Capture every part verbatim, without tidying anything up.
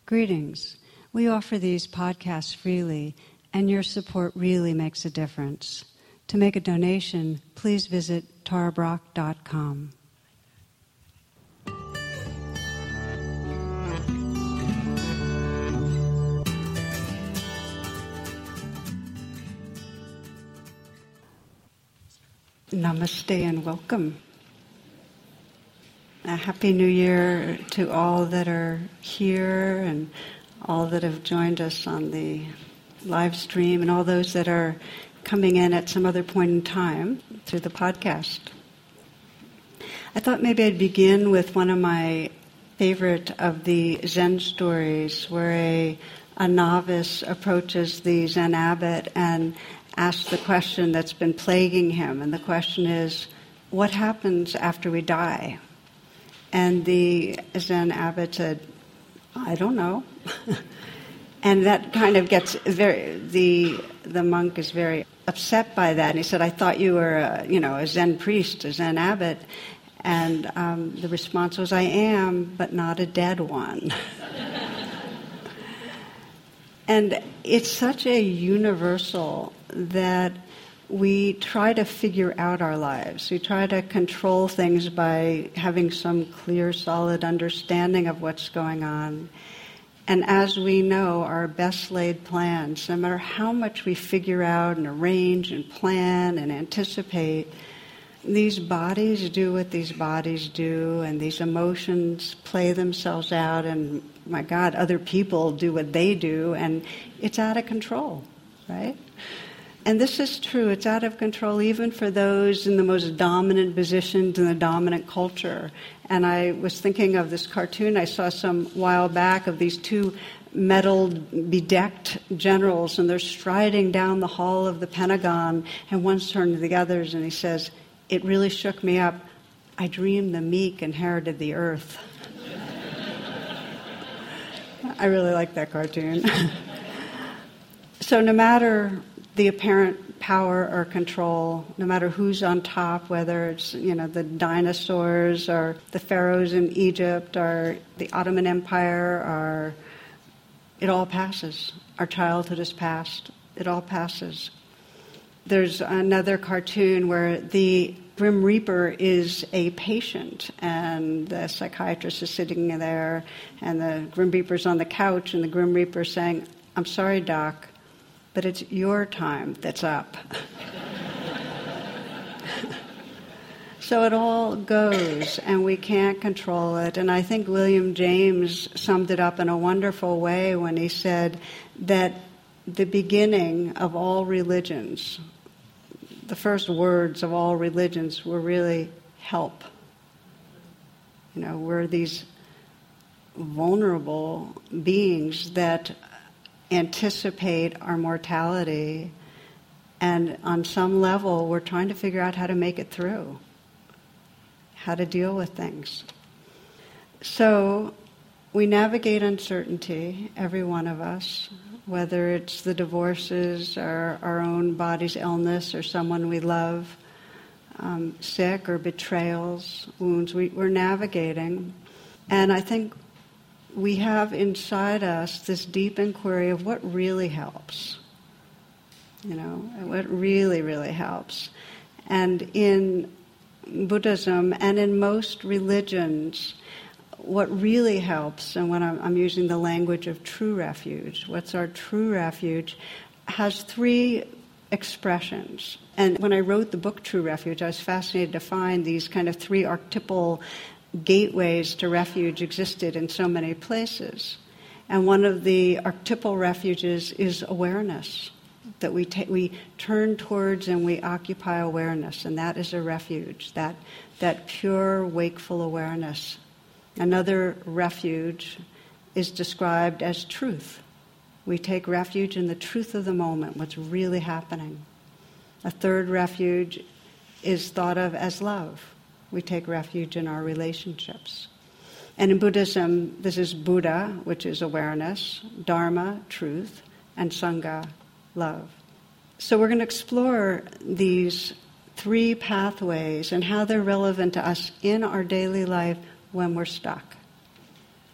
Greetings. We offer these podcasts freely, and your support really makes a difference. To make a donation, please visit tara brach dot com. Namaste and welcome. A happy New Year to all that are here and all that have joined us on the live stream and all those that are coming in at some other point in time through the podcast. I thought maybe I'd begin with one of my favorite of the Zen stories where a, a novice approaches the Zen abbot and asks the question that's been plaguing him. And the question is, what happens after we die? And the Zen abbot said, I don't know. And that kind of gets very, the the monk is very upset by that. And he said, I thought you were a, you know, a Zen priest, a Zen abbot. And um, the response was, I am, but not a dead one. And it's such a universal that we try to figure out our lives. We try to control things by having some clear, solid understanding of what's going on. And as we know, our best laid plans, no matter how much we figure out and arrange and plan and anticipate, these bodies do what these bodies do, and these emotions play themselves out, and my God, other people do what they do, and it's out of control, right? And this is true. It's out of control even for those in the most dominant positions in the dominant culture. And I was thinking of this cartoon I saw some while back of these two medaled, bedecked generals, and they're striding down the hall of the Pentagon, and one's turning to the others, and he says, it really shook me up. I dreamed the meek inherited the earth. I really like that cartoon. So no matter the apparent power or control, no matter who's on top, whether it's, you know, the dinosaurs or the pharaohs in Egypt or the Ottoman Empire, or it all passes. Our childhood is past. It all passes. There's another cartoon where the Grim Reaper is a patient, and the psychiatrist is sitting there, and the Grim Reaper's on the couch, and the Grim Reaper's saying, I'm sorry, Doc, but it's your time that's up. So it all goes, and we can't control it. And I think William James summed it up in a wonderful way when he said that the beginning of all religions, the first words of all religions were really help. You know, we're these vulnerable beings that anticipate our mortality, and on some level we're trying to figure out how to make it through, how to deal with things. So we navigate uncertainty, every one of us, whether it's the divorces or our own body's illness or someone we love, um, sick or betrayals, wounds, we, we're navigating. And I think we have inside us this deep inquiry of what really helps, you know, what really, really helps. And in Buddhism and in most religions, what really helps, and when I'm, I'm using the language of true refuge, what's our true refuge, has three expressions. And when I wrote the book True Refuge, I was fascinated to find these kind of three archetypal gateways to refuge existed in so many places. And one of the archetypal refuges is awareness, that we ta- we turn towards and we occupy awareness, and that is a refuge, that that pure, wakeful awareness. Another refuge is described as truth. We take refuge in the truth of the moment, what's really happening. A third refuge is thought of as love. We take refuge in our relationships. And in Buddhism, this is Buddha, which is awareness, Dharma, truth, and Sangha, love. So we're going to explore these three pathways and how they're relevant to us in our daily life when we're stuck.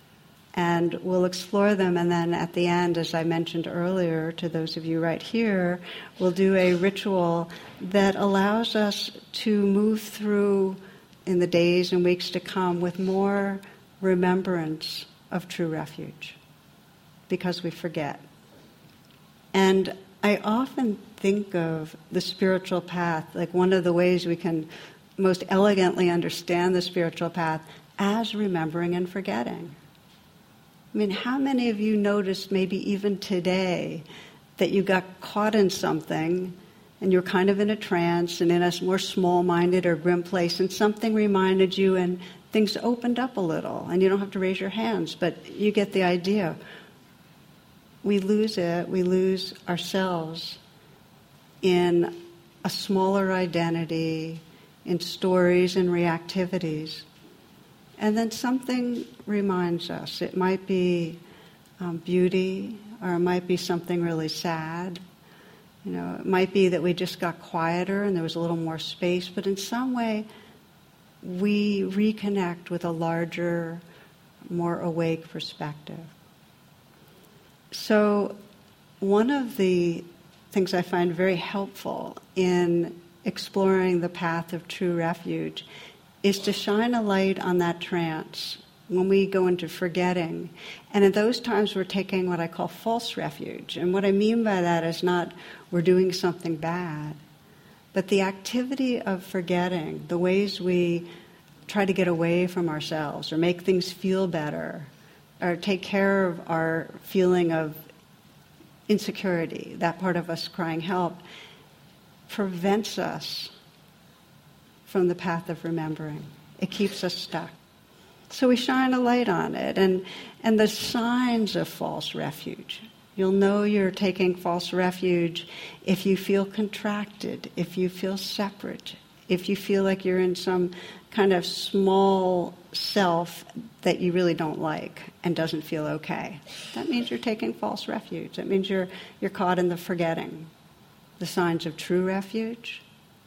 And we'll explore them, and then at the end, as I mentioned earlier, to those of you right here, we'll do a ritual that allows us to move through in the days and weeks to come with more remembrance of true refuge, because we forget. And I often think of the spiritual path, like one of the ways we can most elegantly understand the spiritual path, as remembering and forgetting. I mean, how many of you noticed maybe even today that you got caught in something and you're kind of in a trance and in a more small-minded or grim place, and something reminded you and things opened up a little, and you don't have to raise your hands, but you get the idea. We lose it, we lose ourselves in a smaller identity, in stories and reactivities. And then something reminds us. It might be um, beauty, or it might be something really sad. You know, it might be that we just got quieter and there was a little more space, but in some way we reconnect with a larger, more awake perspective. So one of the things I find very helpful in exploring the path of true refuge is to shine a light on that trance when we go into forgetting. And in those times we're taking what I call false refuge. And what I mean by that is not we're doing something bad, but the activity of forgetting, the ways we try to get away from ourselves or make things feel better or take care of our feeling of insecurity, that part of us crying help, prevents us from the path of remembering. It keeps us stuck. So we shine a light on it. And, and the signs of false refuge. You'll know you're taking false refuge if you feel contracted, if you feel separate, if you feel like you're in some kind of small self that you really don't like and doesn't feel okay. That means you're taking false refuge. That means you're, you're caught in the forgetting. The signs of true refuge.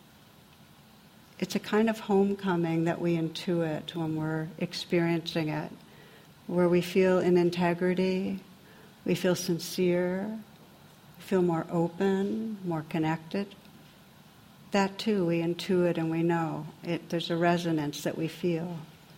It's a kind of homecoming that we intuit when we're experiencing it, where we feel in integrity, we feel sincere, we feel more open, more connected. That too, we intuit and we know. It, there's a resonance that we feel.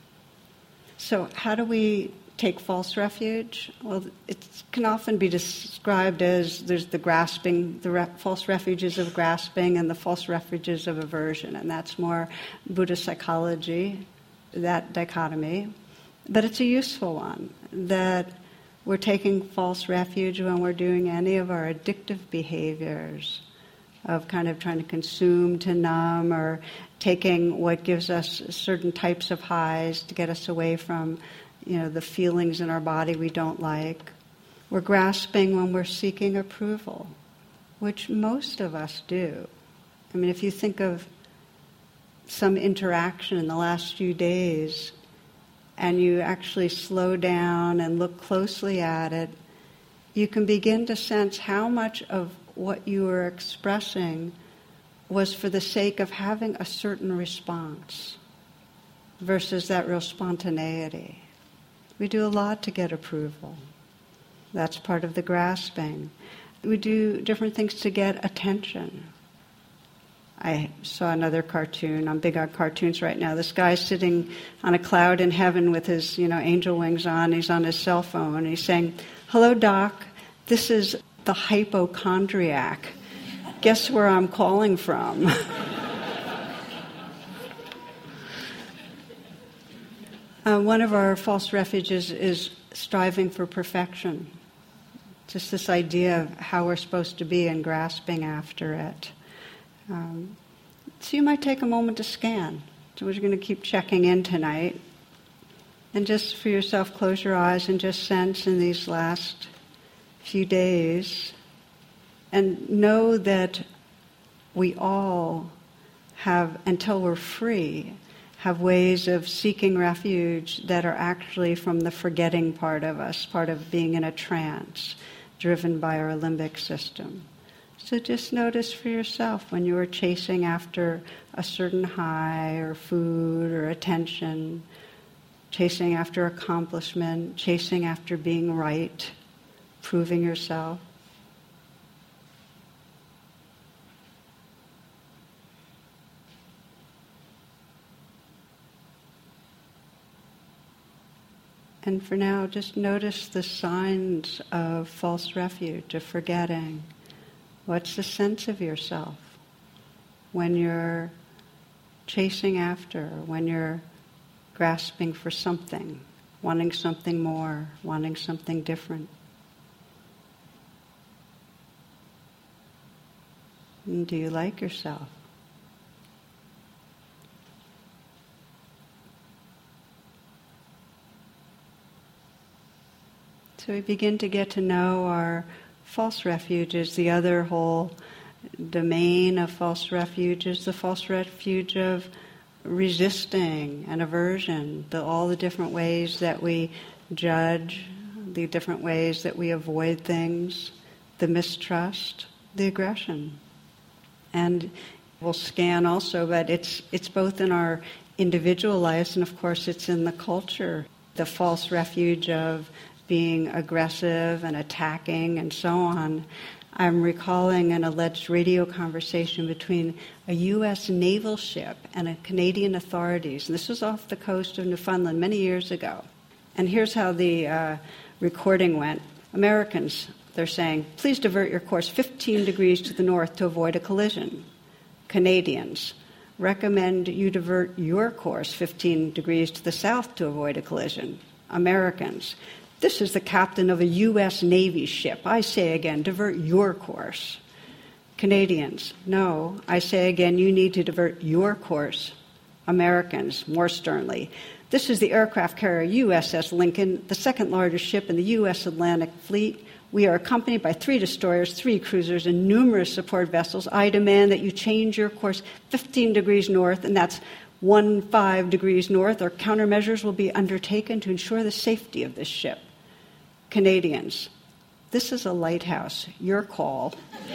So how do we take false refuge? Well, it can often be described as there's the grasping, the re- false refuges of grasping and the false refuges of aversion, and that's more Buddhist psychology, that dichotomy. But it's a useful one, that we're taking false refuge when we're doing any of our addictive behaviors, of kind of trying to consume to numb, or taking what gives us certain types of highs to get us away from, you know, the feelings in our body we don't like. We're grasping when we're seeking approval, which most of us do. I mean, if you think of some interaction in the last few days and you actually slow down and look closely at it, you can begin to sense how much of what you were expressing was for the sake of having a certain response versus that real spontaneity. We do a lot to get approval. That's part of the grasping. We do different things to get attention. I saw another cartoon. I'm big on cartoons right now. This guy's sitting on a cloud in heaven with his, you know, angel wings on. He's on his cell phone. And he's saying, "Hello, Doc. This is the hypochondriac. Guess where I'm calling from?" uh, one of our false refuges is striving for perfection. Just this idea of how we're supposed to be and grasping after it. Um, so you might take a moment to scan. So we're going to keep checking in tonight. And just for yourself, close your eyes and just sense in these last few days, and know that we all have, until we're free, have ways of seeking refuge that are actually from the forgetting part of us, part of being in a trance, driven by our limbic system. So just notice for yourself when you are chasing after a certain high or food or attention, chasing after accomplishment, chasing after being right, proving yourself. And for now, just notice the signs of false refuge, of forgetting. What's the sense of yourself when you're chasing after, when you're grasping for something, wanting something more, wanting something different? And do you like yourself? So we begin to get to know our false refuges. The other whole domain of false refuge is the false refuge of resisting and aversion, the, all the different ways that we judge, the different ways that we avoid things, the mistrust, the aggression. And we'll scan also, but it's it's both in our individual lives and of course it's in the culture, the false refuge of being aggressive and attacking and so on. I'm recalling an alleged radio conversation between a U S naval ship and a Canadian authorities. And this was off the coast of Newfoundland many years ago. And here's how the uh, recording went. Americans, they're saying, please divert your course fifteen degrees to the north to avoid a collision. Canadians, recommend you divert your course fifteen degrees to the south to avoid a collision. Americans, this is the captain of a U S Navy ship. I say again, divert your course. Canadians, no, I say again, you need to divert your course. Americans, more sternly, this is the aircraft carrier U S S Lincoln, the second largest ship in the U S Atlantic Fleet. We are accompanied by three destroyers, three cruisers, and numerous support vessels. I demand that you change your course fifteen degrees north, and that's one five degrees north, or countermeasures will be undertaken to ensure the safety of this ship. Canadians, this is a lighthouse. Your call.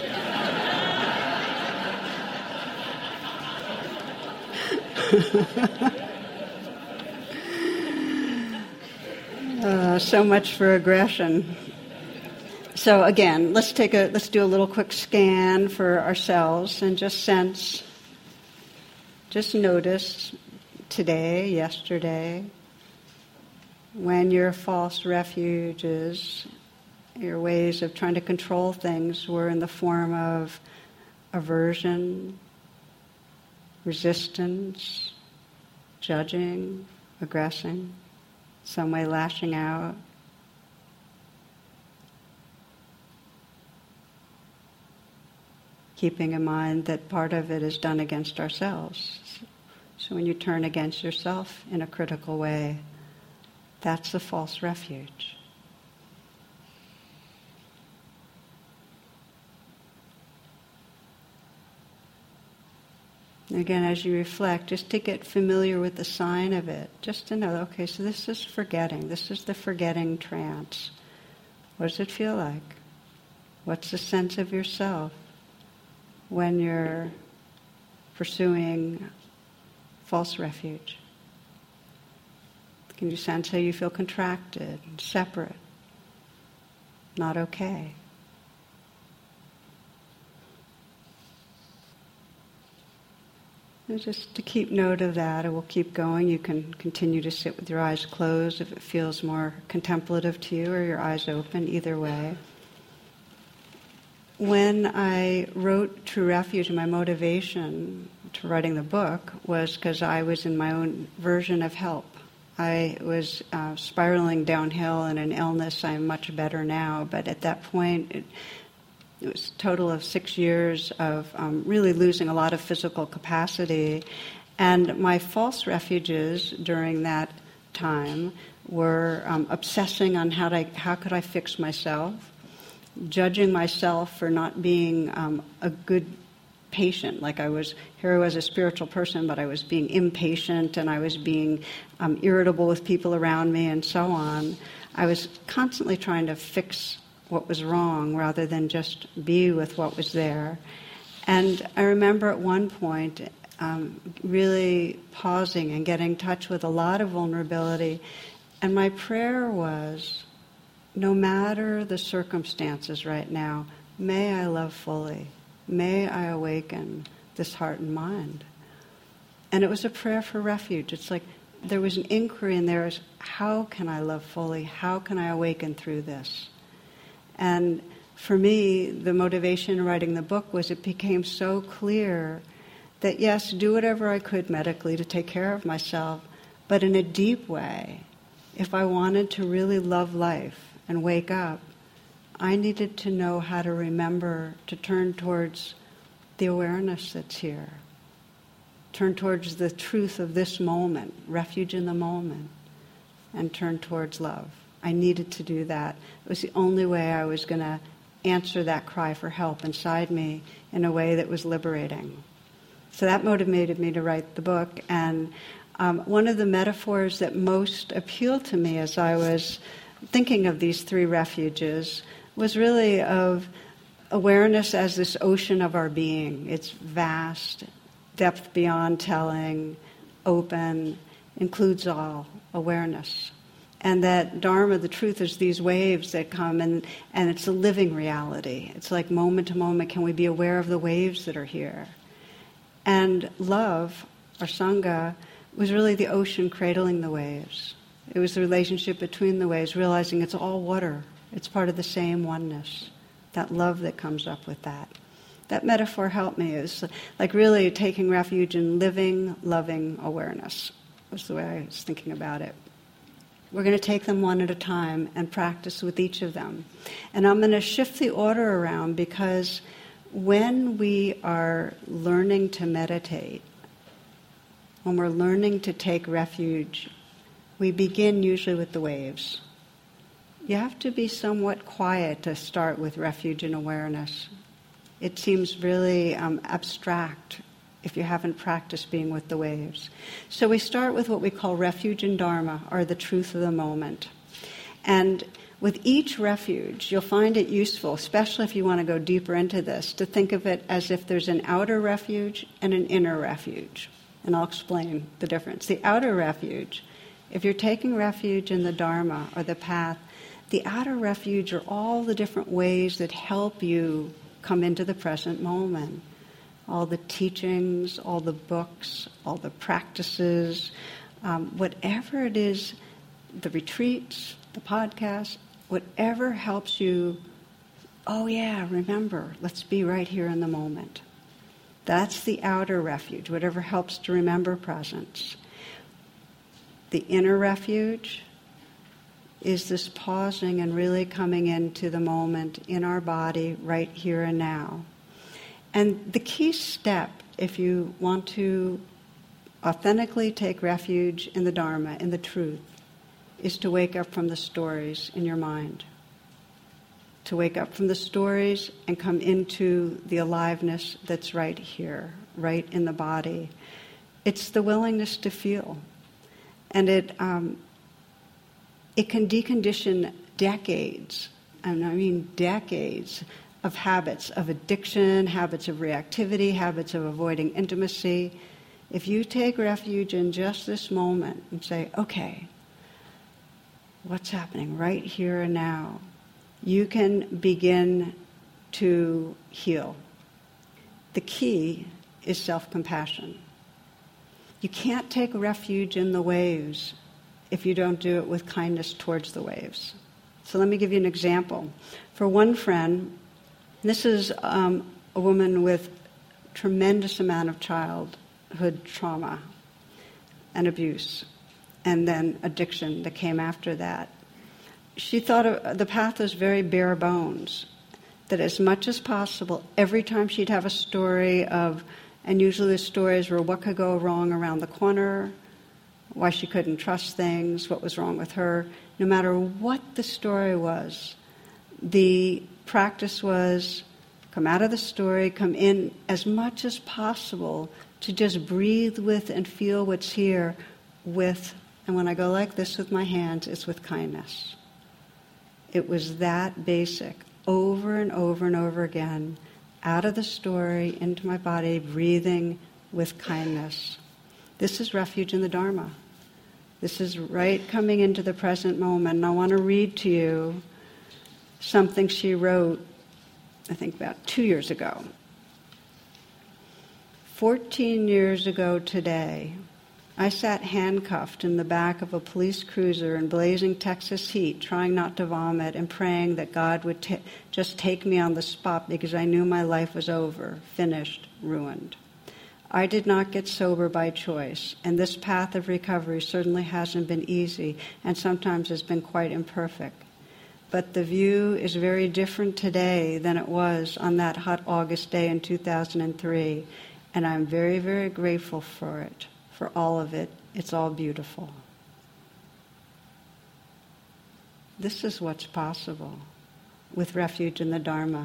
uh, so much for aggression. So again, let's take a let's do a little quick scan for ourselves and just sense, just notice today, yesterday, when your false refuges, your ways of trying to control things were in the form of aversion, resistance, judging, aggressing, some way lashing out. Keeping in mind that part of it is done against ourselves. So when you turn against yourself in a critical way, that's the false refuge. Again, as you reflect, just to get familiar with the sign of it, just to know, okay, so this is forgetting. This is the forgetting trance. What does it feel like? What's the sense of yourself when you're pursuing false refuge? Can you sense how you feel contracted, separate, not okay? And just to keep note of that, and we'll keep going. You can continue to sit with your eyes closed if it feels more contemplative to you, or your eyes open, either way. When I wrote True Refuge, my motivation to writing the book was because I was in my own version of help. I was uh, spiraling downhill in an illness. I'm much better now, but at that point, it, it was a total of six years of um, really losing a lot of physical capacity. And my false refuges during that time were um, obsessing on how, to, how could I fix myself, judging myself for not being um, a good patient. Like I was, here I was a spiritual person, but I was being impatient and I was being um, irritable with people around me and so on. I was constantly trying to fix what was wrong rather than just be with what was there. And I remember at one point um, really pausing and getting in touch with a lot of vulnerability. And my prayer was, no matter the circumstances right now, may I love fully. May I awaken this heart and mind. And it was a prayer for refuge. It's like there was an inquiry in there as, how can I love fully? How can I awaken through this? And for me, the motivation in writing the book was it became so clear that yes, do whatever I could medically to take care of myself, but in a deep way, if I wanted to really love life and wake up, I needed to know how to remember to turn towards the awareness that's here, turn towards the truth of this moment, refuge in the moment, and turn towards love. I needed to do that. It was the only way I was going to answer that cry for help inside me in a way that was liberating. So that motivated me to write the book. And um, one of the metaphors that most appealed to me as I was thinking of these three refuges was really of awareness as this ocean of our being. It's vast, depth beyond telling, open, includes all, awareness. And that Dharma, the truth, is these waves that come, and, and it's a living reality. It's like moment to moment, can we be aware of the waves that are here? And love, or Sangha, was really the ocean cradling the waves. It was the relationship between the waves, realizing it's all water. It's part of the same oneness. That love that comes up with that. That metaphor helped me. It was like really taking refuge in living, loving awareness. Was the way I was thinking about it. We're going to take them one at a time and practice with each of them. And I'm going to shift the order around because when we are learning to meditate, when we're learning to take refuge, we begin usually with the waves. You have to be somewhat quiet to start with refuge and awareness. It seems really um, abstract if you haven't practiced being with the waves. So we start with what we call refuge and dharma, or the truth of the moment. And with each refuge, you'll find it useful, especially if you want to go deeper into this, to think of it as if there's an outer refuge and an inner refuge. And I'll explain the difference. The outer refuge, if you're taking refuge in the dharma or the path, the outer refuge are all the different ways that help you come into the present moment. All the teachings, all the books, all the practices, um, whatever it is, the retreats, the podcasts, whatever helps you, oh yeah, remember, let's be right here in the moment. That's the outer refuge, whatever helps to remember presence. The inner refuge is this pausing and really coming into the moment in our body right here and now. And the key step, if you want to authentically take refuge in the Dharma, in the truth, is to wake up from the stories in your mind. To wake up from the stories and come into the aliveness that's right here, right in the body. It's the willingness to feel. And it um, it can decondition decades, and I mean decades, of habits of addiction, habits of reactivity, habits of avoiding intimacy. If you take refuge in just this moment and say, okay, what's happening right here and now, you can begin to heal. The key is self-compassion. You can't take refuge in the waves if you don't do it with kindness towards the waves. So let me give you an example. For one friend, this is um, a woman with tremendous amount of childhood trauma and abuse, and then addiction that came after that. She thought of, the path was very bare bones, that as much as possible, every time she'd have a story of, and usually the stories were what could go wrong around the corner, why she couldn't trust things, what was wrong with her. No matter what the story was, the practice was come out of the story, come in as much as possible to just breathe with and feel what's here with, and when I go like this with my hands, it's with kindness. It was that basic, over and over and over again, out of the story, into my body, breathing, with kindness. This is refuge in the Dharma. This is right coming into the present moment. And I want to read to you something she wrote, I think about two years ago. Fourteen years ago today, I sat handcuffed in the back of a police cruiser in blazing Texas heat, trying not to vomit and praying that God would ta- just take me on the spot because I knew my life was over, finished, ruined. I did not get sober by choice, and this path of recovery certainly hasn't been easy and sometimes has been quite imperfect. But the view is very different today than it was on that hot August day in two thousand three, and I'm very, very grateful for it, for all of it. It's all beautiful. This is what's possible with refuge in the Dharma.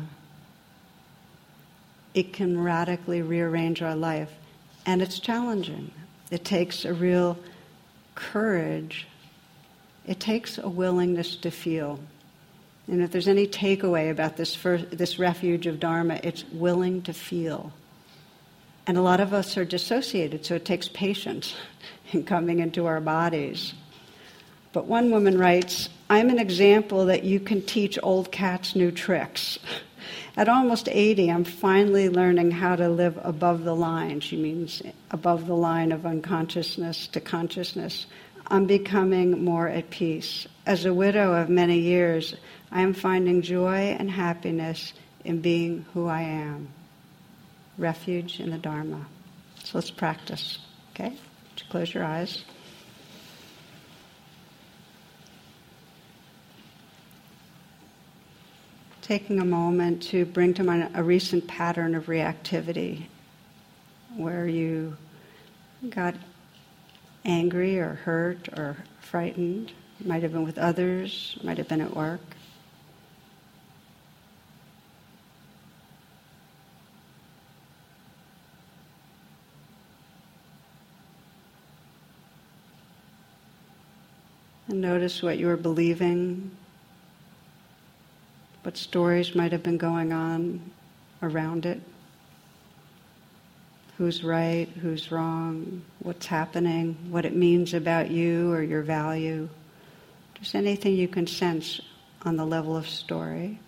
It can radically rearrange our life, and it's challenging. It takes a real courage. It takes a willingness to feel. And if there's any takeaway about this first, this refuge of Dharma, it's willing to feel. And a lot of us are dissociated, so it takes patience in coming into our bodies. But one woman writes, I'm an example that you can teach old cats new tricks. At almost eighty, I'm finally learning how to live above the line. She means above the line of unconsciousness to consciousness. I'm becoming more at peace. As a widow of many years, I am finding joy and happiness in being who I am. Refuge in the Dharma. So let's practice, okay? Close your eyes. Taking a moment to bring to mind a recent pattern of reactivity where you got angry or hurt or frightened. It might have been with others, might have been at work. And notice what you were believing, what stories might have been going on around it. Who's right, who's wrong, what's happening, what it means about you or your value. Just anything you can sense on the level of story.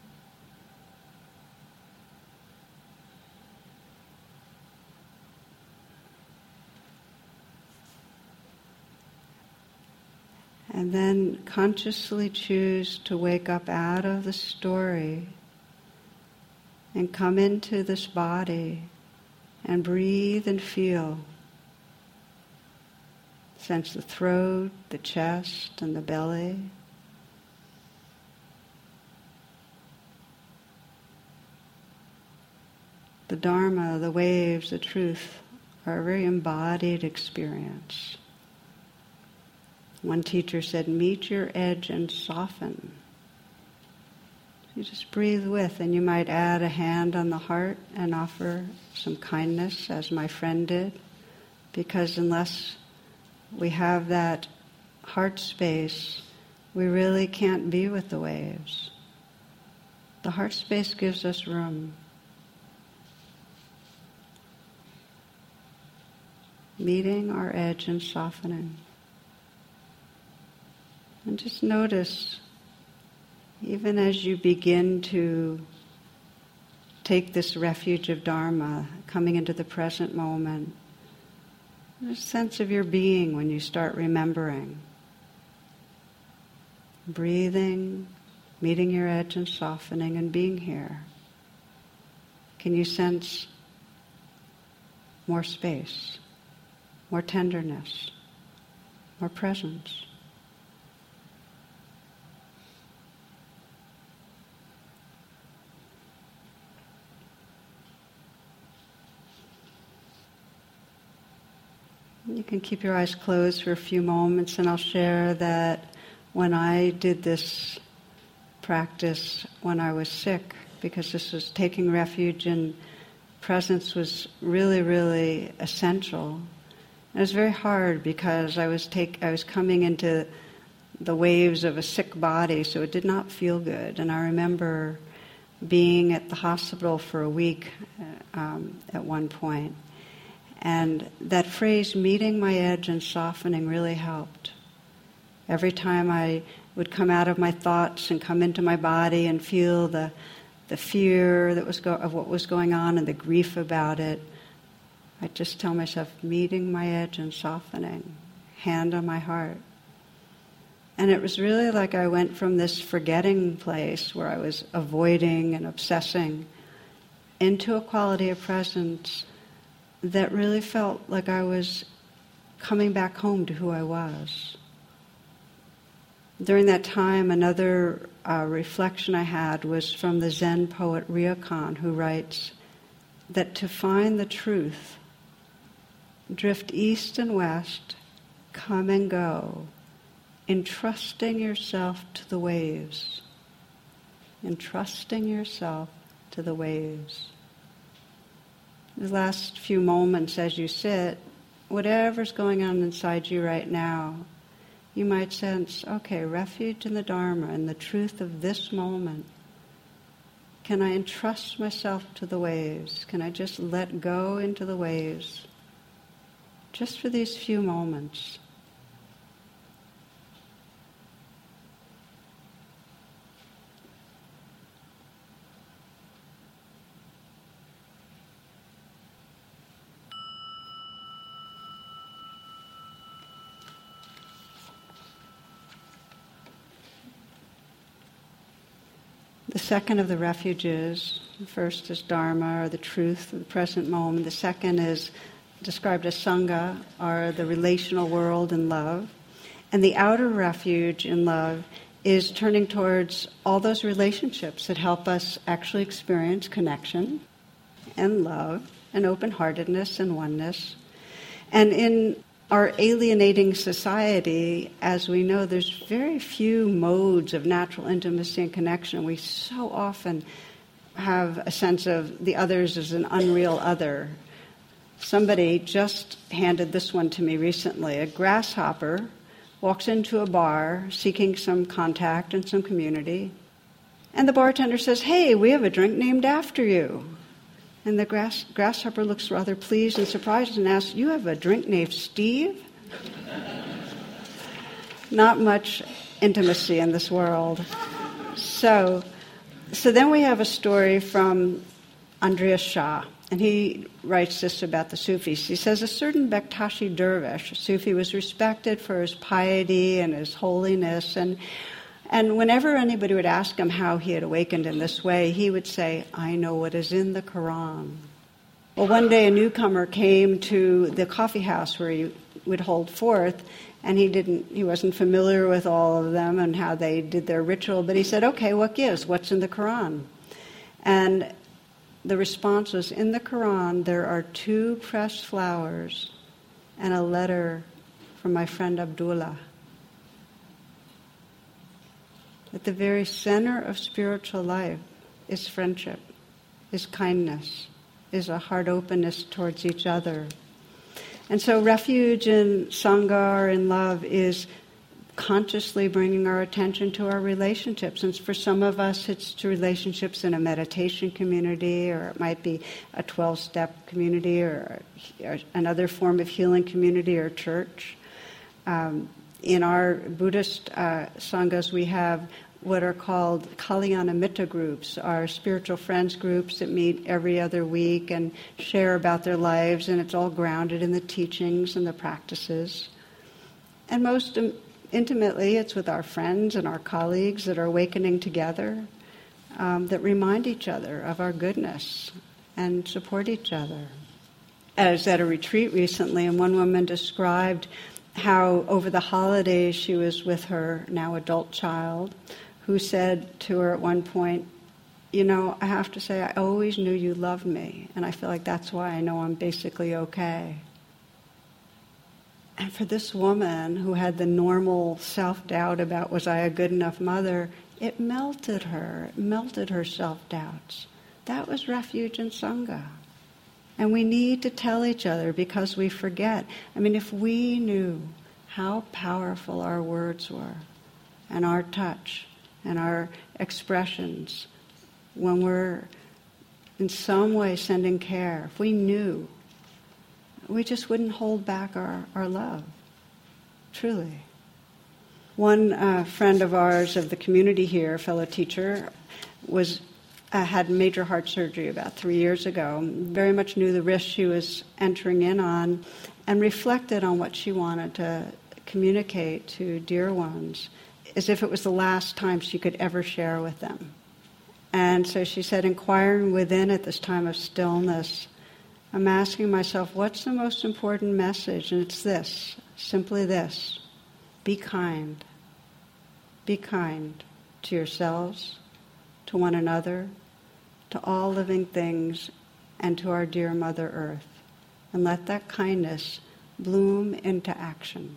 And then consciously choose to wake up out of the story and come into this body and breathe and feel. Sense the throat, the chest, and the belly. The Dharma, the waves, the truth are a very embodied experience. One teacher said, meet your edge and soften. You just breathe with, and you might add a hand on the heart and offer some kindness, as my friend did, because unless we have that heart space, we really can't be with the waves. The heart space gives us room. Meeting our edge and softening. And just notice, even as you begin to take this refuge of Dharma, coming into the present moment, there's a sense of your being when you start remembering. Breathing, meeting your edge and softening, and being here. Can you sense more space, more tenderness, more presence? You can keep your eyes closed for a few moments, and I'll share that when I did this practice when I was sick, because this was taking refuge in presence was really, really essential. And it was very hard because I was take I was coming into the waves of a sick body, so it did not feel good. And I remember being at the hospital for a week um, at one point. And that phrase, meeting my edge and softening, really helped. Every time I would come out of my thoughts and come into my body and feel the the fear that was go- of what was going on and the grief about it, I'd just tell myself, meeting my edge and softening, hand on my heart. And it was really like I went from this forgetting place where I was avoiding and obsessing into a quality of presence that really felt like I was coming back home to who I was. During that time, another uh, reflection I had was from the Zen poet Ryokan, who writes that to find the truth, drift east and west, come and go, entrusting yourself to the waves, entrusting yourself to the waves. The last few moments as you sit, whatever's going on inside you right now, you might sense, okay, refuge in the Dharma and the truth of this moment. Can I entrust myself to the waves? Can I just let go into the waves? Just for these few moments. The second of the refuges, the first is Dharma, or the truth of the present moment. The second is described as Sangha, or the relational world and love. And the outer refuge in love is turning towards all those relationships that help us actually experience connection and love and open-heartedness and oneness. And in our alienating society, as we know, there's very few modes of natural intimacy and connection. We so often have a sense of the others as an unreal other. Somebody just handed this one to me recently. A grasshopper walks into a bar seeking some contact and some community, and the bartender says, "Hey, we have a drink named after you." And the grass, grasshopper looks rather pleased and surprised and asks, "You have a drink named Steve?" Not much intimacy in this world. So, so then we have a story from Andreas Shah, and he writes this about the Sufis. He says, a certain Bektashi dervish, a Sufi, was respected for his piety and his holiness, and And whenever anybody would ask him how he had awakened in this way, he would say, "I know what is in the Quran." Well, one day a newcomer came to the coffee house where he would hold forth, and he didn't, he wasn't familiar with all of them and how they did their ritual, but he said, "Okay, what gives? What's in the Quran?" And the response was, "In the Quran there are two pressed flowers and a letter from my friend Abdullah." At the very center of spiritual life is friendship, is kindness, is a heart openness towards each other. And so refuge in Sangha or in love is consciously bringing our attention to our relationships. And for some of us, it's to relationships in a meditation community, or it might be a twelve-step community, or, or another form of healing community or church. Um, In our Buddhist uh, sanghas, we have what are called Kalyana Mitta groups, our spiritual friends groups that meet every other week and share about their lives, and it's all grounded in the teachings and the practices. And most um, intimately, it's with our friends and our colleagues that are awakening together, um, that remind each other of our goodness and support each other. I was at a retreat recently, and one woman described how over the holidays she was with her now adult child, who said to her at one point, "You know, I have to say, I always knew you loved me, and I feel like that's why I know I'm basically okay." And for this woman who had the normal self-doubt about, was I a good enough mother, it melted her, it melted her self-doubts. That was refuge in Sangha. And we need to tell each other because we forget. I mean, if we knew how powerful our words were, and our touch, and our expressions, when we're in some way sending care, if we knew we just wouldn't hold back our, our love, truly. One uh, friend of ours of the community here, a fellow teacher, was uh, had major heart surgery about three years ago, very much knew the risk she was entering in on, and reflected on what she wanted to communicate to dear ones, as if it was the last time she could ever share with them. And so she said, inquiring within at this time of stillness, I'm asking myself, what's the most important message? And it's this, simply this: be kind. Be kind to yourselves, to one another, to all living things, and to our dear Mother Earth. And let that kindness bloom into action.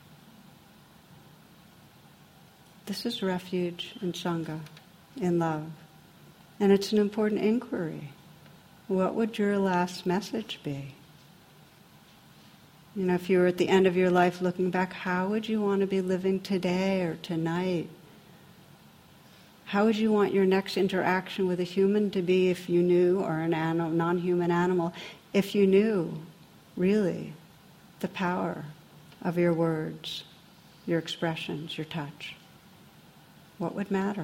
This is refuge in Sangha, in love. And it's an important inquiry. What would your last message be? You know, if you were at the end of your life looking back, how would you want to be living today or tonight? How would you want your next interaction with a human to be if you knew, or an animal, non-human animal, if you knew, really, the power of your words, your expressions, your touch? What would matter?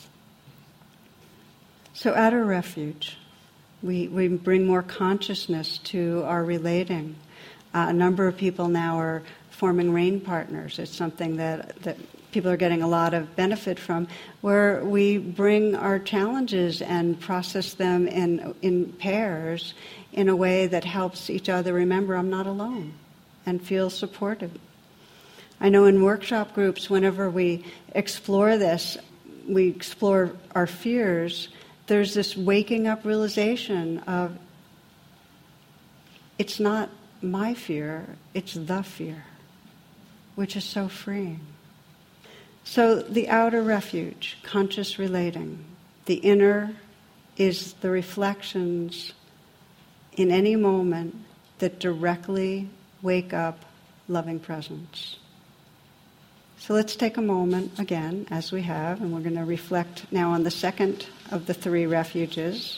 So at our refuge, we, we bring more consciousness to our relating. Uh, a number of people now are forming rain partners. It's something that, that people are getting a lot of benefit from, where we bring our challenges and process them in, in pairs in a way that helps each other remember I'm not alone and feel supported. I know in workshop groups, whenever we explore this, we explore our fears, there's this waking up realization of it's not my fear, it's the fear, which is so freeing. So the outer refuge, conscious relating. The inner is the reflections in any moment that directly wake up loving presence. So let's take a moment again, as we have, and we're going to reflect now on the second of the three refuges.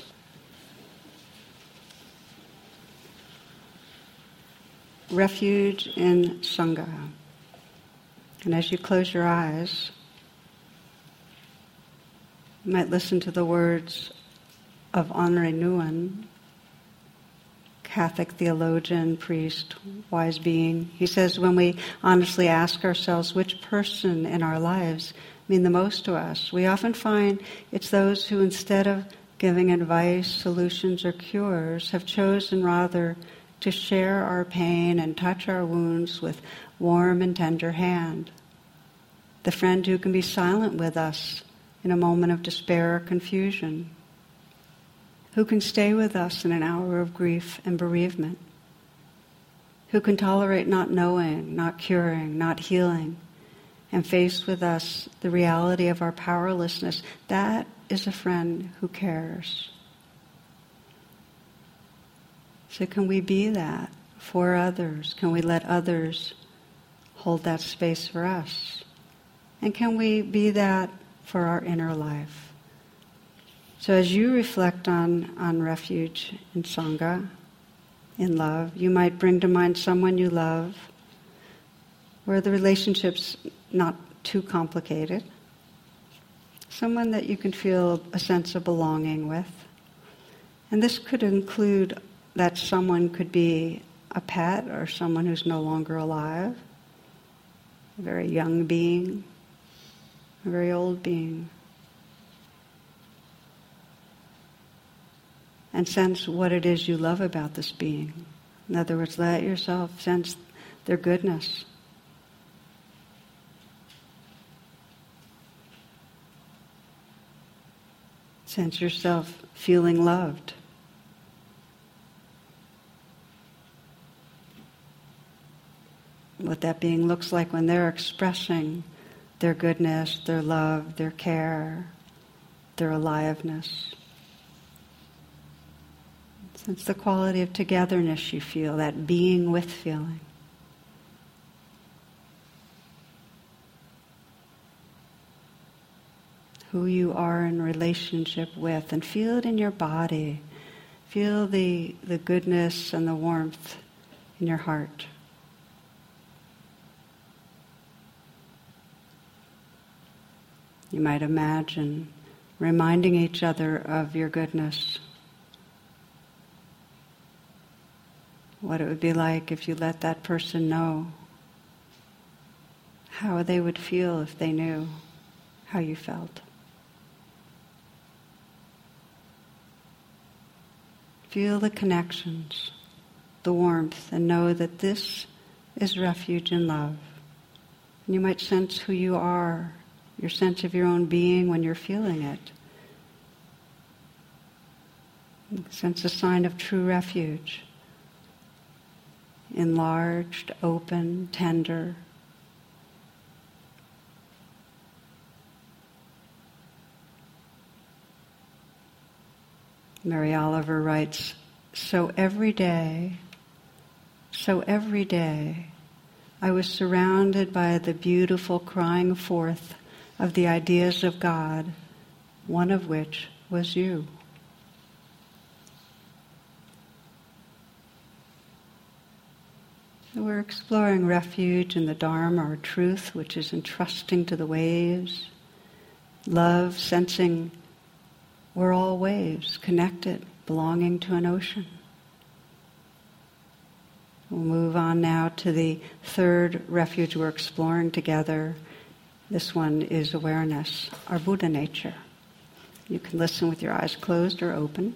Refuge in Sangha. And as you close your eyes, you might listen to the words of Henri Nouwen, Catholic theologian, priest, wise being. He says, when we honestly ask ourselves which person in our lives mean the most to us, we often find it's those who, instead of giving advice, solutions, or cures, have chosen rather to share our pain and touch our wounds with warm and tender hand. The friend who can be silent with us in a moment of despair or confusion, who can stay with us in an hour of grief and bereavement, who can tolerate not knowing, not curing, not healing, and face with us the reality of our powerlessness. That is a friend who cares. So can we be that for others? Can we let others hold that space for us? And can we be that for our inner life? So as you reflect on, on refuge in Sangha, in love, you might bring to mind someone you love, where the relationship's not too complicated, someone that you can feel a sense of belonging with. And this could include that someone could be a pet or someone who's no longer alive, a very young being, a very old being. And sense what it is you love about this being. In other words, let yourself sense their goodness. Sense yourself feeling loved. What that being looks like when they're expressing their goodness, their love, their care, their aliveness. Sense the quality of togetherness you feel, that being with feeling. Who you are in relationship with, and feel it in your body. Feel the, the goodness and the warmth in your heart. You might imagine reminding each other of your goodness. What it would be like if you let that person know. How they would feel if they knew how you felt. Feel the connections, the warmth, and know that this is refuge in love. And you might sense who you are, your sense of your own being when you're feeling it. Sense a sign of true refuge. Enlarged, open, tender. Mary Oliver writes, so every day, so every day, I was surrounded by the beautiful crying forth of the ideas of God, one of which was you. So we're exploring refuge in the Dharma, or truth, which is entrusting to the waves. Love, sensing we're all waves, connected, belonging to an ocean. We'll move on now to the third refuge we're exploring together. This one is awareness, our Buddha nature. You can listen with your eyes closed or open.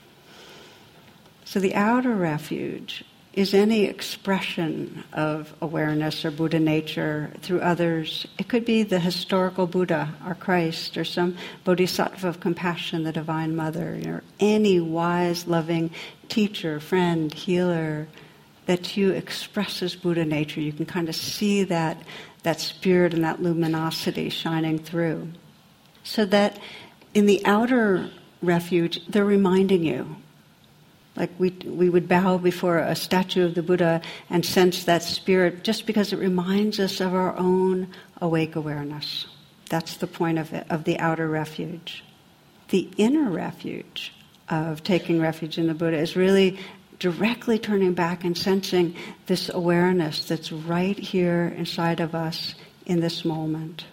So the outer refuge is any expression of awareness or Buddha nature through others. It could be the historical Buddha, or Christ, or some bodhisattva of compassion, the Divine Mother, or any wise, loving teacher, friend, healer that to you expresses Buddha nature. You can kind of see that, that spirit and that luminosity shining through. So that in the outer refuge, they're reminding you. Like we we would bow before a statue of the Buddha and sense that spirit just because it reminds us of our own awake awareness. That's the point of it, of the outer refuge. The inner refuge of taking refuge in the Buddha is really directly turning back and sensing this awareness that's right here inside of us in this moment.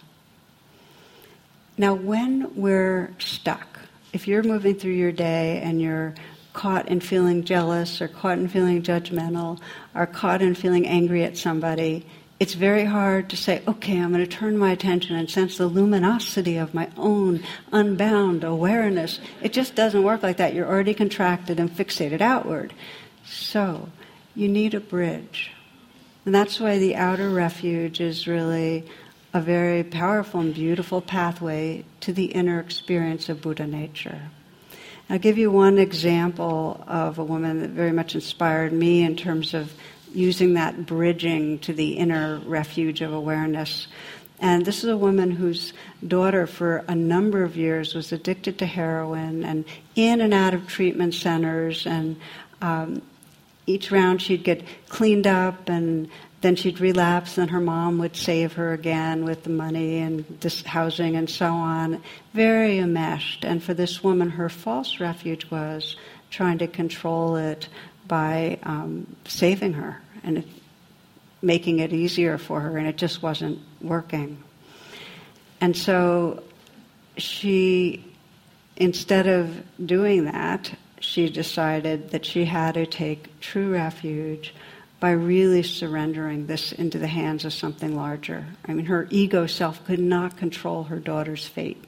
Now, when we're stuck, if you're moving through your day and you're caught in feeling jealous or caught in feeling judgmental or caught in feeling angry at somebody, it's very hard to say, okay, I'm going to turn my attention and sense the luminosity of my own unbound awareness. It just doesn't work like that. You're already contracted and fixated outward. So you need a bridge. And that's why the outer refuge is really a very powerful and beautiful pathway to the inner experience of Buddha nature. I'll give you one example of a woman that very much inspired me in terms of using that bridging to the inner refuge of awareness. And this is a woman whose daughter for a number of years was addicted to heroin and in and out of treatment centers. And um, each round she'd get cleaned up and then she'd relapse, and her mom would save her again with the money and this housing and so on. Very enmeshed. And for this woman, her false refuge was trying to control it by um, saving her and it, making it easier for her, and it just wasn't working. And so she, instead of doing that, she decided that she had to take true refuge by really surrendering this into the hands of something larger. I mean, her ego self could not control her daughter's fate.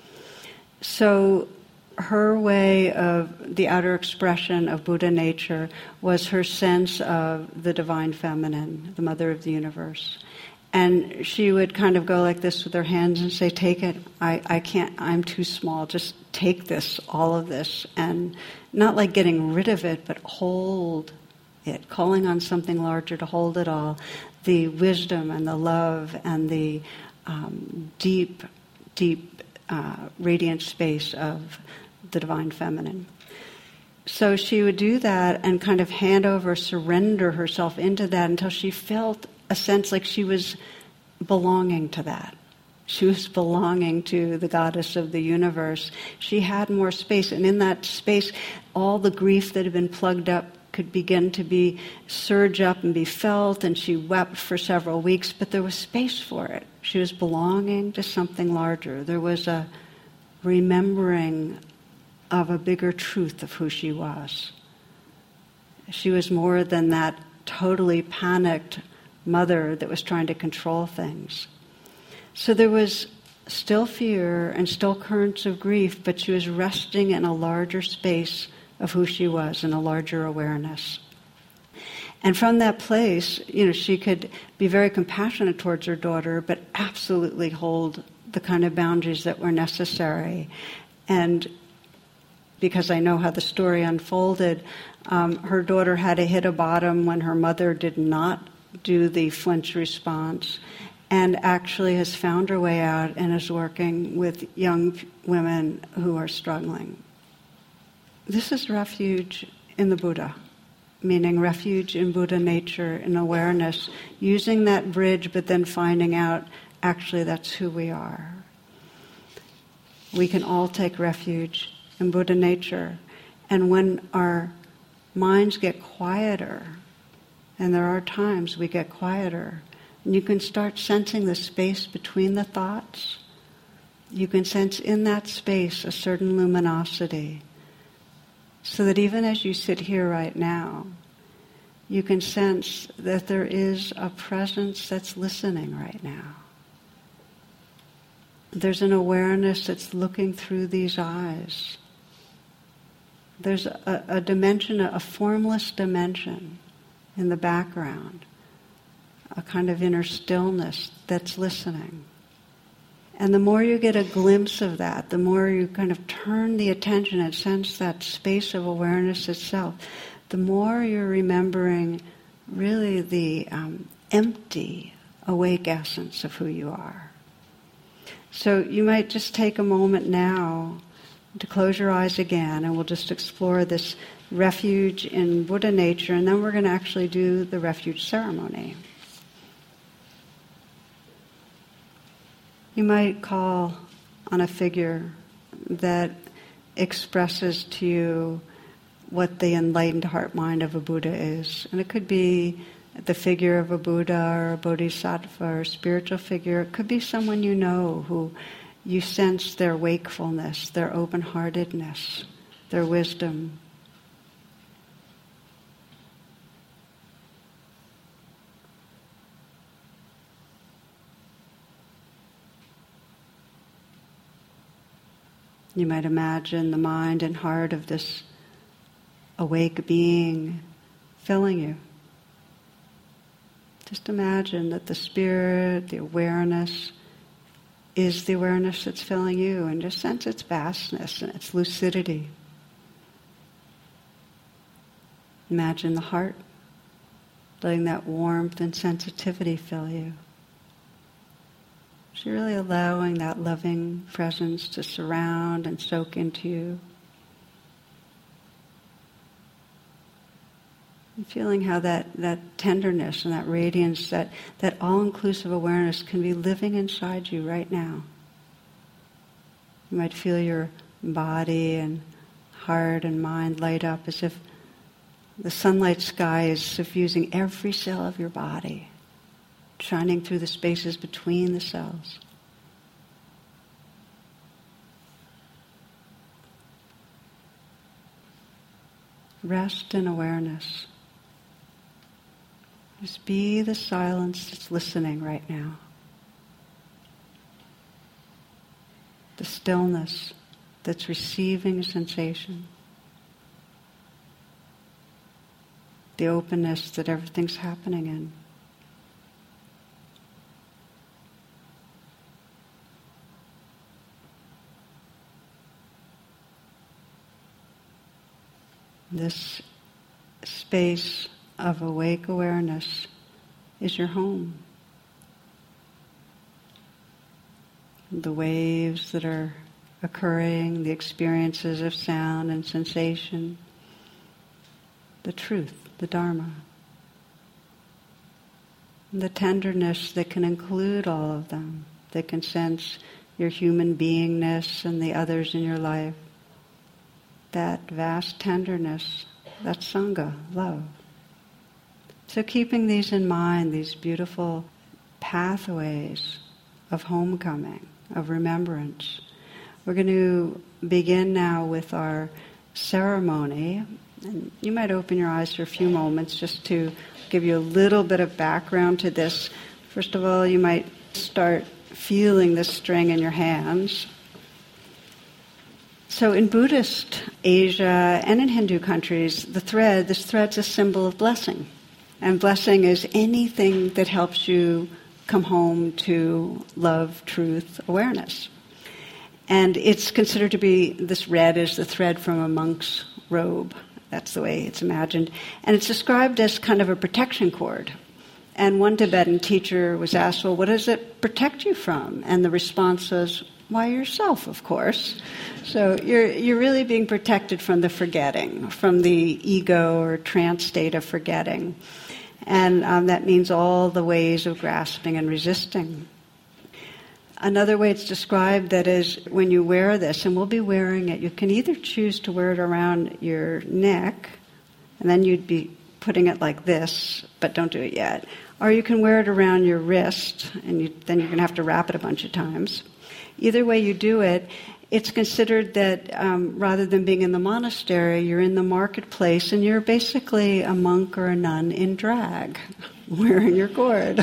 So her way of the outer expression of Buddha nature was her sense of the divine feminine, the mother of the universe. And she would kind of go like this with her hands and say, take it, I, I can't, I'm too small, just take this, all of this. And not like getting rid of it, but hold it, calling on something larger to hold it all, the wisdom and the love and the um, deep, deep, uh, radiant space of the divine feminine. So she would do that and kind of hand over, surrender herself into that until she felt a sense like she was belonging to that. She was belonging to the goddess of the universe. She had more space, and in that space, all the grief that had been plugged up could begin to be surge up and be felt, and she wept for several weeks, but there was space for it. She was belonging to something larger. There was a remembering of a bigger truth of who she was. She was more than that totally panicked mother that was trying to control things. So there was still fear and still currents of grief, but she was resting in a larger space of who she was, in a larger awareness. And from that place, you know, she could be very compassionate towards her daughter, but absolutely hold the kind of boundaries that were necessary. And because I know how the story unfolded, um, her daughter had to hit a bottom when her mother did not do the flinch response, and actually has found her way out and is working with young women who are struggling. This is refuge in the Buddha, meaning refuge in Buddha nature, in awareness, using that bridge, but then finding out, actually, that's who we are. We can all take refuge in Buddha nature. And when our minds get quieter, and there are times we get quieter, and you can start sensing the space between the thoughts. You can sense in that space a certain luminosity, so that even as you sit here right now, you can sense that there is a presence that's listening right now. There's an awareness that's looking through these eyes. There's a, a dimension, a formless dimension in the background, a kind of inner stillness that's listening. And the more you get a glimpse of that, the more you kind of turn the attention and sense that space of awareness itself, the more you're remembering really the um, empty, awake essence of who you are. So you might just take a moment now to close your eyes again, and we'll just explore this refuge in Buddha nature, and then we're going to actually do the refuge ceremony. You might call on a figure that expresses to you what the enlightened heart mind of a Buddha is. And it could be the figure of a Buddha or a Bodhisattva or a spiritual figure. It could be someone you know who you sense their wakefulness, their open-heartedness, their wisdom. You might imagine the mind and heart of this awake being filling you. Just imagine that the spirit, the awareness, is the awareness that's filling you, and just sense its vastness and its lucidity. Imagine the heart, letting that warmth and sensitivity fill you. So really allowing that loving presence to surround and soak into you. And feeling how that, that tenderness and that radiance, that, that all-inclusive awareness can be living inside you right now. You might feel your body and heart and mind light up as if the sunlight sky is suffusing every cell of your body, shining through the spaces between the cells. Rest in awareness. Just be the silence that's listening right now. The stillness that's receiving sensation. The openness that everything's happening in. This space of awake awareness is your home. The waves that are occurring, the experiences of sound and sensation, the truth, the Dharma, and the tenderness that can include all of them, that can sense your human beingness and the others in your life. That vast tenderness That's Sangha, love. So keeping these in mind, these beautiful pathways of homecoming, of remembrance. We're going to begin now with our ceremony. And you might open your eyes for a few moments just to give you a little bit of background to this. First of all, you might start feeling the string in your hands. So in Buddhist Asia and in Hindu countries, the thread, this thread's a symbol of blessing. And blessing is anything that helps you come home to love, truth, awareness. And it's considered to be, this red is the thread from a monk's robe. That's the way it's imagined. And it's described as kind of a protection cord. And one Tibetan teacher was asked, well, what does it protect you from? And the response was, why, yourself, of course. So you're you're really being protected from the forgetting, from the ego or trance state of forgetting. And um, that means all the ways of grasping and resisting. Another way it's described that is when you wear this, and we'll be wearing it, you can either choose to wear it around your neck, and then you'd be putting it like this, but don't do it yet. Or you can wear it around your wrist, and you, then you're going to have to wrap it a bunch of times. Either way you do it, it's considered that um, rather than being in the monastery, you're in the marketplace, and you're basically a monk or a nun in drag, wearing your cord.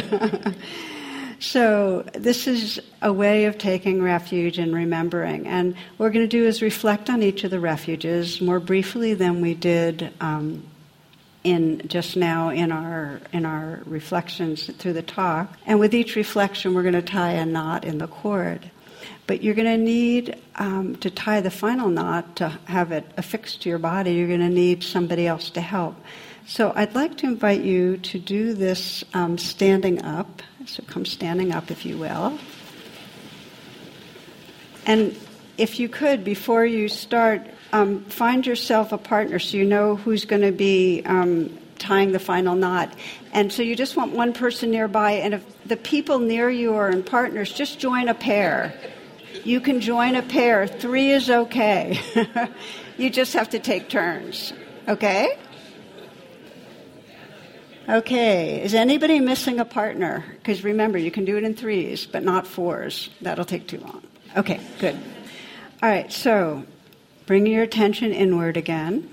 So this is a way of taking refuge and remembering. And what we're going to do is reflect on each of the refuges more briefly than we did um, in just now in our in our reflections through the talk. And with each reflection, we're going to tie a knot in the cord. But you're going to need, um, to tie the final knot, to have it affixed to your body, you're going to need somebody else to help. So I'd like to invite you to do this um, standing up. So come standing up, if you will. And if you could, before you start, um, find yourself a partner so you know who's going to be um, tying the final knot. And so you just want one person nearby, and if the people near you are in partners, just join a pair. You can join a pair. Three is okay. You just have to take turns. Okay? Okay. Is anybody missing a partner? Because remember, you can do it in threes, but not fours. That'll take too long. Okay, good. All right, so bring your attention inward again.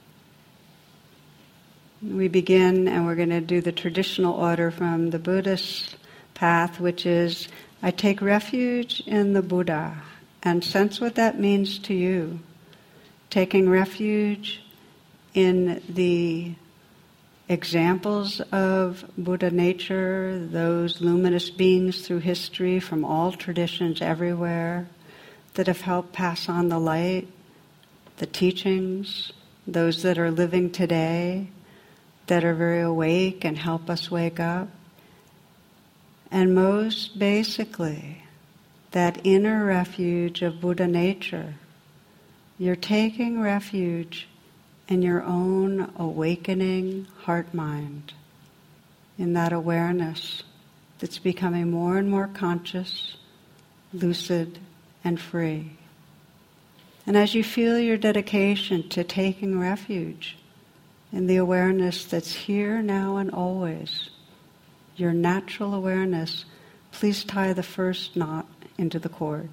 We begin, and we're going to do the traditional order from the Buddhist path, which is, I take refuge in the Buddha, and sense what that means to you. Taking refuge in the examples of Buddha nature, those luminous beings through history from all traditions everywhere that have helped pass on the light, the teachings, those that are living today, that are very awake and help us wake up. And most basically, that inner refuge of Buddha nature. You're taking refuge in your own awakening heart-mind, in that awareness that's becoming more and more conscious, lucid, and free. And as you feel your dedication to taking refuge in the awareness that's here, now, and always, your natural awareness, please tie the first knot into the cord.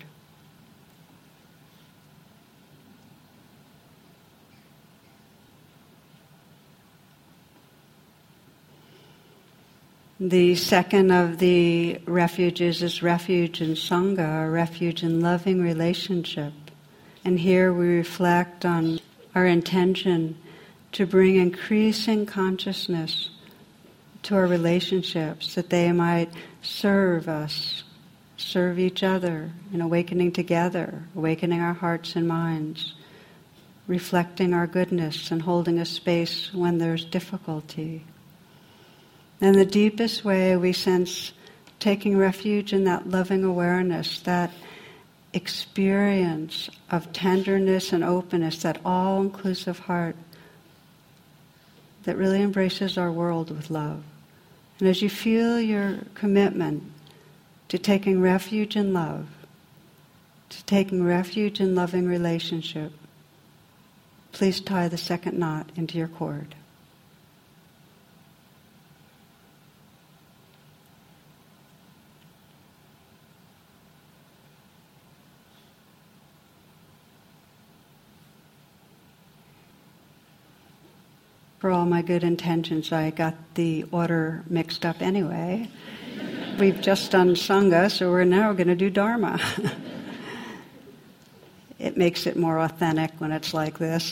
The second of the refuges is refuge in Sangha, or refuge in loving relationship. And here we reflect on our intention to bring increasing consciousness to our relationships, that they might serve us, serve each other in awakening together, awakening our hearts and minds, reflecting our goodness and holding a space when there's difficulty. And the deepest way we sense taking refuge in that loving awareness, that experience of tenderness and openness, that all-inclusive heart that really embraces our world with love. And as you feel your commitment to taking refuge in love, to taking refuge in loving relationship, please tie the second knot into your cord. For all my good intentions, I got the order mixed up anyway. We've just done Sangha, so we're now going to do Dharma. It makes it more authentic when it's like this.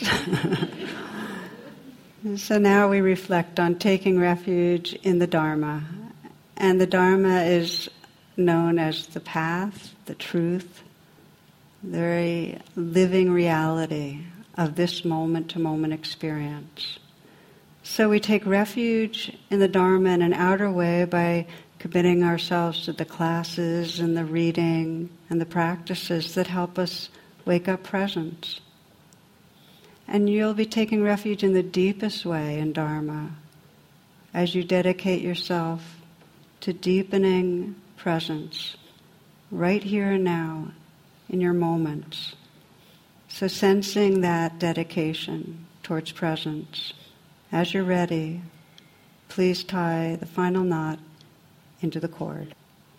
So now we reflect on taking refuge in the Dharma. And the Dharma is known as the path, the truth, the very living reality of this moment-to-moment experience. So we take refuge in the Dharma in an outer way by committing ourselves to the classes and the reading and the practices that help us wake up presence. And you'll be taking refuge in the deepest way in Dharma as you dedicate yourself to deepening presence right here and now in your moments. So sensing that dedication towards presence. As you're ready, please tie the final knot into the cord.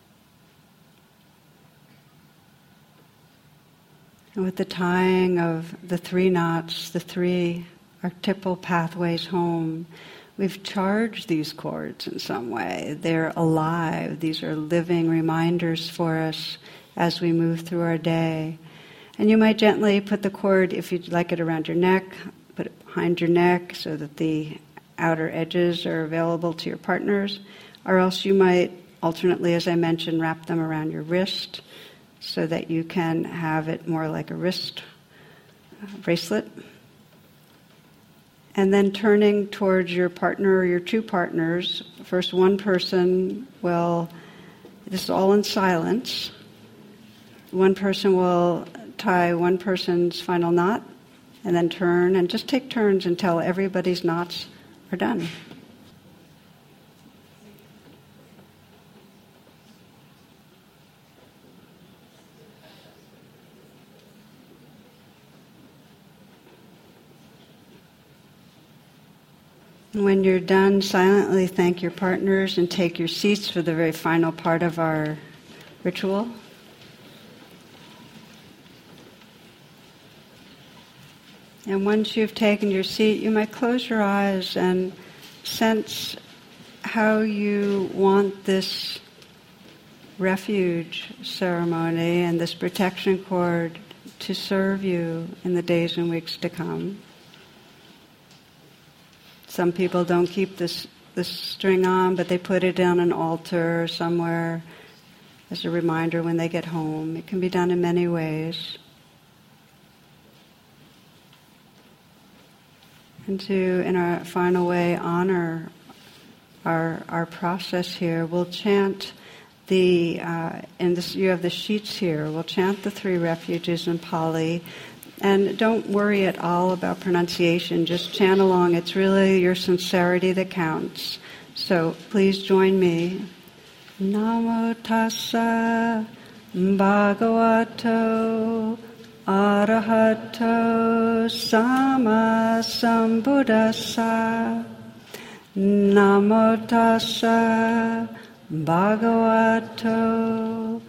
And with the tying of the three knots, the three archetypal pathways home, we've charged these cords in some way. They're alive. These are living reminders for us as we move through our day. And you might gently put the cord, if you'd like it around your neck, put it behind your neck so that the outer edges are available to your partners, or else you might alternately, as I mentioned, wrap them around your wrist so that you can have it more like a wrist bracelet. And then turning towards your partner or your two partners, first one person will, this is all in silence, one person will tie one person's final knot, and then turn, and just take turns until everybody's knots are done. And when you're done, silently thank your partners and take your seats for the very final part of our ritual. And once you've taken your seat, you might close your eyes and sense how you want this refuge ceremony and this protection cord to serve you in the days and weeks to come. Some people don't keep this, this string on, but they put it on an altar somewhere as a reminder when they get home. It can be done in many ways. And to, in our final way, honor our our process here, we'll chant the, uh, and this, you have the sheets here, we'll chant the three refuges in Pali. And don't worry at all about pronunciation, just chant along. It's really your sincerity that counts. So please join me. Namo tassa bhagavato arahato sama sambuddhassa. Namo tassa bhagavato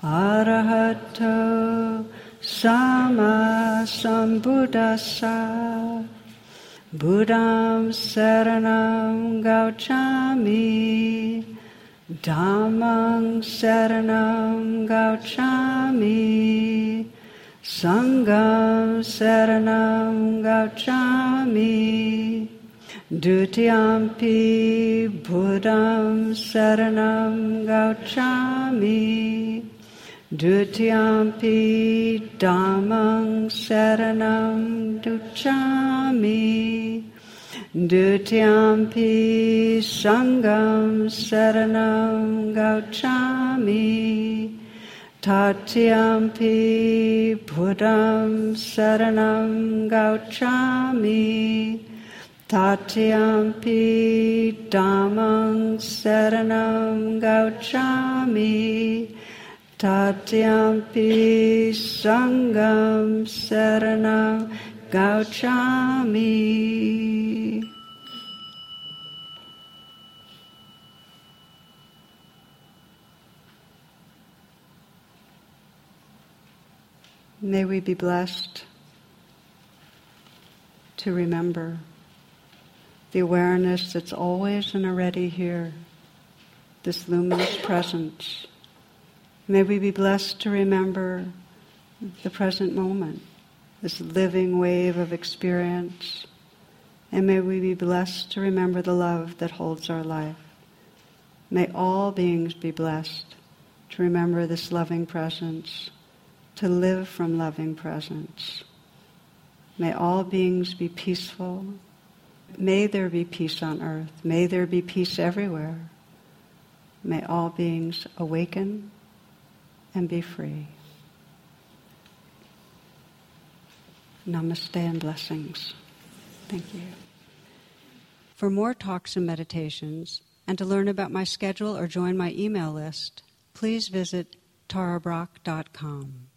arahato sama sambuddhassa. Buddham saranam gauchami, dhammam saranam gauchami, sangham saranam gauchami, dutiyampi buddham saranam gauchami, dutiyampi dhammam saranam gauchami, dutiyampi sangham saranam gauchami, tatiyampi buddham saranam gauchami, tatiyampi dhammam saranam gauchami, tatiyampi sangham saranam Gauchami. May we be blessed to remember the awareness that's always and already here, this luminous presence. May we be blessed to remember the present moment, this living wave of experience. And may we be blessed to remember the love that holds our life. May all beings be blessed to remember this loving presence, to live from loving presence. May all beings be peaceful. May there be peace on earth. May there be peace everywhere. May all beings awaken and be free. Namaste and blessings. Thank you. For more talks and meditations, and to learn about my schedule or join my email list, please visit tara brach dot com.